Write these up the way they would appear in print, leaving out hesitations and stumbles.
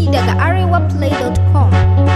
daga arewaplay.com.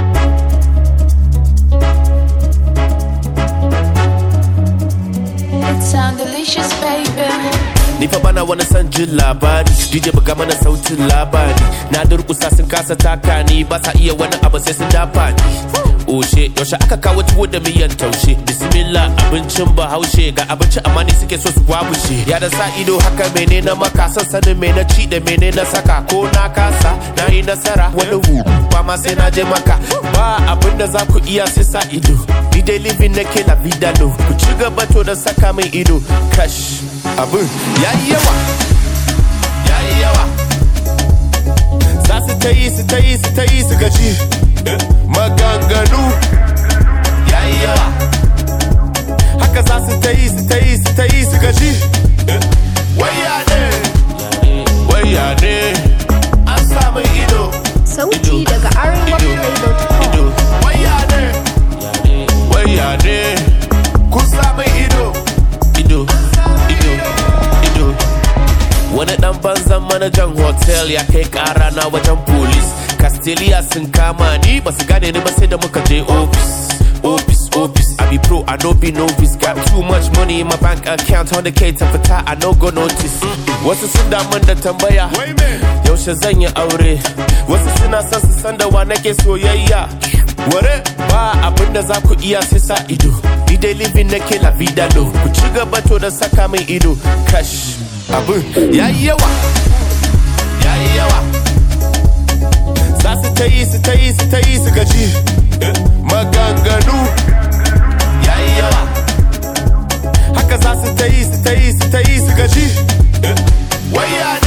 It sound delicious, baby. Ni fa bana wani son jin labari, DJ buga mana sautin labari. Na durkusa sun kasa taka ni, ba sa iya wani abu sai sun dafa ni. Oshe, yaushe aka kawo tuwo da miyan taushe. Bismillah, abincin bahaushe, ga abinci amma ni suke so su wabushe. Ya da sa ido haka mene na maka, son sanin me na ci da mene na saka. Ko na kasa, na yi nasara, wani hu, ba ma sai na je maka. Ba abin da za ku iya sai sa ido. Ni dai living nake la vida no. Ku ci gaba to da saka min ido. Kash, abin yayi yawa, yayi yawa. Za su ta yi su gaji. Maganganu yayi yawa. Haka za su ta yi su gaji. Waya ne an samu ido. Sauti daga arewaplay.com. Waya ne kun samu ido. Wani dan banzan manajan hotel ya kai kara na wajen police. Castelia sun kama ni, ba su gane ni ba sai da muka je office. I be pro, I no be novice. Got too much money in my bank account, 100k ta fita, I no go notice. Wasu sun damun da tambaya, yaushe zan yi aure. Wasu suna son su san da wa nake soyayya. Ware ba abin da za ku iya sai sa ido. Ni dai living nake la vida no. Ku ci gaba to da saka min ido. Kash, abin yayi yawa, yayi yawa. Za su ta yi su gaji. Maganganu yayi yawa. Haka za su ta yi su gaji. Waya